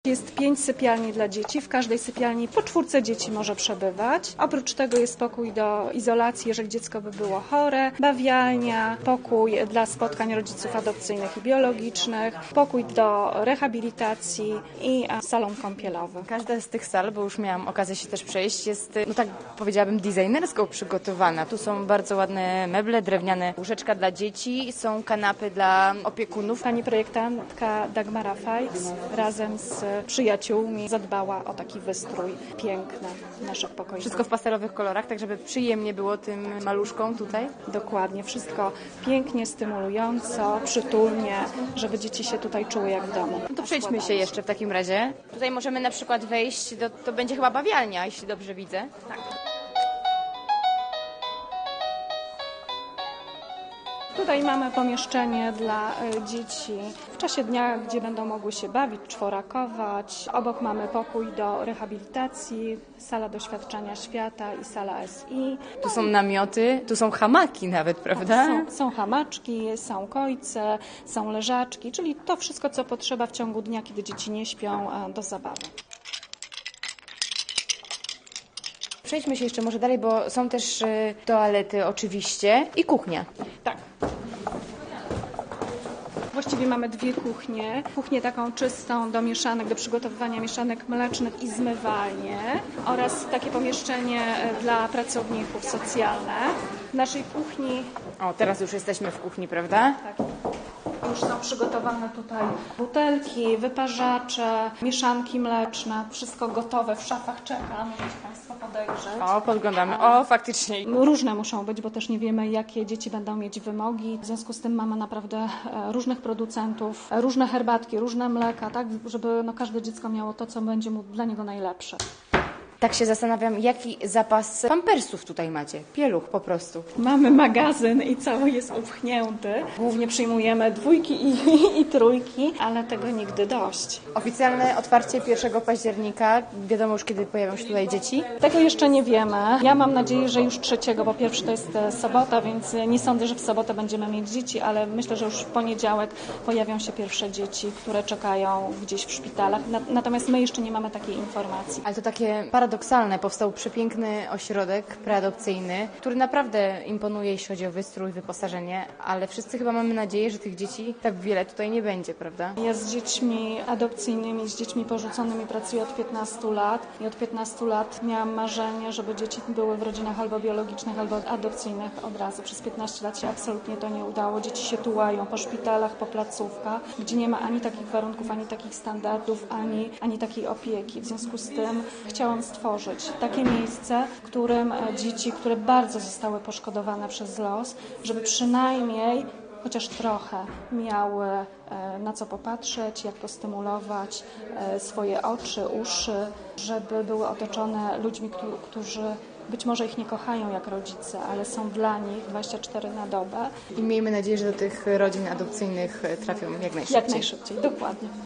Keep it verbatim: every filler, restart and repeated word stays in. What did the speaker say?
Jest pięć sypialni dla dzieci. W każdej sypialni po czwórce dzieci może przebywać. Oprócz tego jest pokój do izolacji, jeżeli dziecko by było chore, bawialnia, pokój dla spotkań rodziców adopcyjnych i biologicznych, pokój do rehabilitacji i salon kąpielowy. Każda z tych sal, bo już miałam okazję się też przejść, jest, no tak powiedziałabym, designersko przygotowana. Tu są bardzo ładne meble, drewniane łóżeczka dla dzieci, są kanapy dla opiekunów. Pani projektantka Dagmara Fajks razem z przyjaciółmi zadbała o taki wystrój piękny naszych pokoi. Wszystko w pastelowych kolorach, tak żeby przyjemnie było tym maluszkom tutaj? Dokładnie, wszystko pięknie, stymulująco, przytulnie, żeby dzieci się tutaj czuły jak w domu. No to przejdźmy się jeszcze w takim razie. Tutaj możemy na przykład wejść, do, to będzie chyba bawialnia, jeśli dobrze widzę. Tak. Tutaj mamy pomieszczenie dla dzieci w czasie dnia, gdzie będą mogły się bawić, czworakować. Obok mamy pokój do rehabilitacji, sala doświadczenia świata i sala S I. Tu są namioty, tu są hamaki nawet, prawda? Są, są hamaczki, są kojce, są leżaczki, czyli to wszystko, co potrzeba w ciągu dnia, kiedy dzieci nie śpią, do zabawy. Przejdźmy się jeszcze może dalej, bo są też toalety oczywiście i kuchnia. Tak. Właściwie mamy dwie kuchnie. Kuchnię taką czystą do mieszanek, do przygotowywania mieszanek mlecznych i zmywalnię oraz takie pomieszczenie dla pracowników socjalne. W naszej kuchni... O, teraz już jesteśmy w kuchni, prawda? Tak. Już są przygotowane tutaj butelki, wyparzacze, mieszanki mleczne, wszystko gotowe, w szafach czeka, możecie Państwo podejrzeć. O, podglądamy. O, faktycznie. Różne muszą być, bo też nie wiemy, jakie dzieci będą mieć wymogi. W związku z tym mamy naprawdę różnych producentów, różne herbatki, różne mleka, tak, żeby no, każde dziecko miało to, co będzie mu dla niego najlepsze. Tak się zastanawiam, jaki zapas pampersów tutaj macie? Pieluch po prostu. Mamy magazyn i cały jest upchnięty. Głównie przyjmujemy dwójki i, i, i trójki, ale tego nigdy dość. Oficjalne otwarcie pierwszego października. Wiadomo już, kiedy pojawią się tutaj dzieci? Tego jeszcze nie wiemy. Ja mam nadzieję, że już trzeciego, bo pierwszy to jest sobota, więc nie sądzę, że w sobotę będziemy mieć dzieci, ale myślę, że już w poniedziałek pojawią się pierwsze dzieci, które czekają gdzieś w szpitalach. Natomiast my jeszcze nie mamy takiej informacji. Ale to takie paradoksalne. Paradoksalne. Powstał przepiękny ośrodek preadopcyjny, który naprawdę imponuje, jeśli chodzi o wystrój, wyposażenie, ale wszyscy chyba mamy nadzieję, że tych dzieci tak wiele tutaj nie będzie, prawda? Ja z dziećmi adopcyjnymi, z dziećmi porzuconymi pracuję od piętnastu lat i od piętnastu lat miałam marzenie, żeby dzieci były w rodzinach albo biologicznych, albo adopcyjnych od razu. Przez piętnaście lat się absolutnie to nie udało. Dzieci się tułają po szpitalach, po placówkach, gdzie nie ma ani takich warunków, ani takich standardów, ani, ani takiej opieki. W związku z tym chciałam stworzyć takie miejsce, w którym dzieci, które bardzo zostały poszkodowane przez los, żeby przynajmniej chociaż trochę miały na co popatrzeć, jak postymulować swoje oczy, uszy, żeby były otoczone ludźmi, którzy być może ich nie kochają jak rodzice, ale są dla nich dwadzieścia cztery na dobę. I miejmy nadzieję, że do tych rodzin adopcyjnych trafią jak najszybciej. Jak najszybciej, dokładnie.